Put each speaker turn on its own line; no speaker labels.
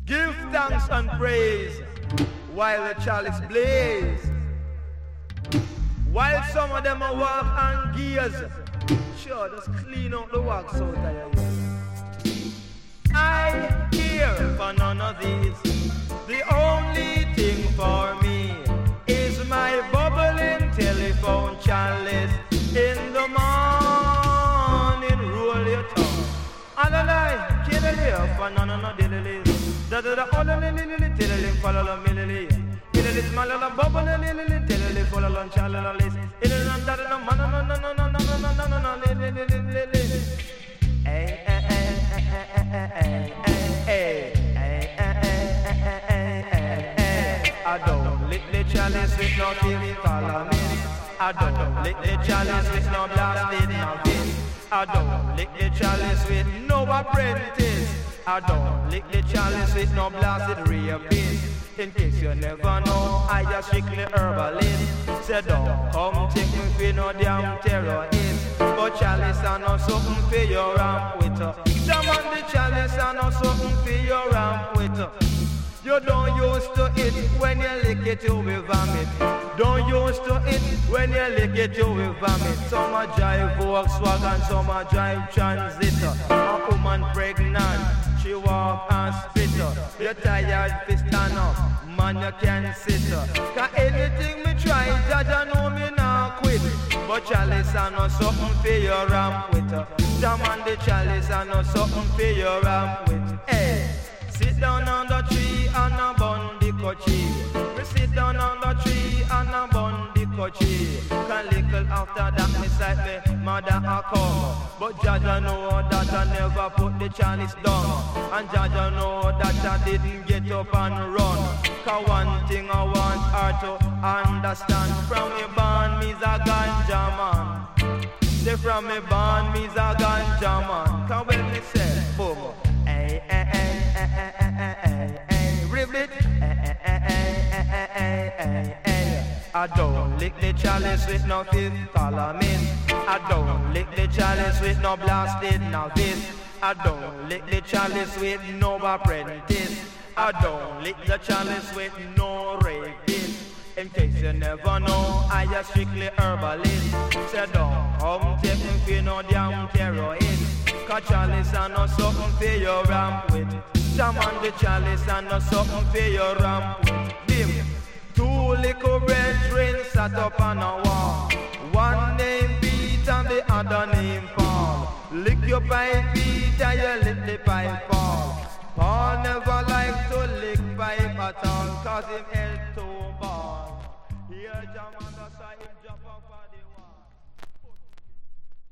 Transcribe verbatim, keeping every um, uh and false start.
Give thanks and praise while the chalice blaze. While some of them are walk and gears, sure, just clean out the wax out of your ears. I care for none of these. The only thing for me is my bubbling telephone chalice. In the morning, roll your tongue. And I lie, kill a live for none of no dilly. Da da da, all the lily, tilly, follow the milly. It is my little bubble, lily, tilly, follow the chalice. It is not that no, no, no, no, no, no, no, no, no, no, no, lily, lily, lily. Hey, hey, hey, hey, hey, hey, hey, hey, hey, hey. I don't lick the chalice with no feeling, follow me. I don't lick the chalice with no blasted novice. I don't lick the chalice with no apprentice. I don't lick the chalice with no blasted rapist. In case you never know, I just strictly herbalist. Say don't come take me for no damn terrorist. But chalice I know something for your ramp with her. Jam on the chalice I know something for your ramp with her. You don't used to it when you lick it you will vomit. Don't used to it when you lick it you will vomit. Some a drive Volkswagen, some a drive Transitor. A woman pregnant, she walk and spit her. You're tired, fi stand up, man you can't sit her. Cause anything me try, Jaja know me nah quit. But chalice I know something for your ramp with her. Jam on the chalice I know something for your ramp with. Hey, sit down on the tree and a bun the coachee. We sit down on the tree and a bun the coachee. Can little after that me sight me mother a come. But Jaja know that I never put the chalice down. And Jaja know that I didn't get up and run. Cause one thing I want her to understand. From me born me's a ganja man. Say from me born me's a ganja man. Cause when me say boom, hey, hey, hey, hey, hey, hey, hey, hey, ribbit, hey, hey, hey, hey, hey, hey, hey, hey. I don't lick the chalice with no fifth column in. I don't lick the chalice with no blasted novice. I don't lick the chalice with no apprentice. I don't lick the chalice with no rapist. In case you never know, I just strictly herbalist. Say don't come take me for no damn terrorist. Cause chalice I know something for your ramp with. Jam on the chalice I know something for your ramp with. Dim. Two little brethren sat up on a wall. One name Pete and the other name Paul. Lick your pipe Pete and you lick the pipe Paul. Paul never liked to lick pipe at all, cause him held too ball. Here Jam on the side.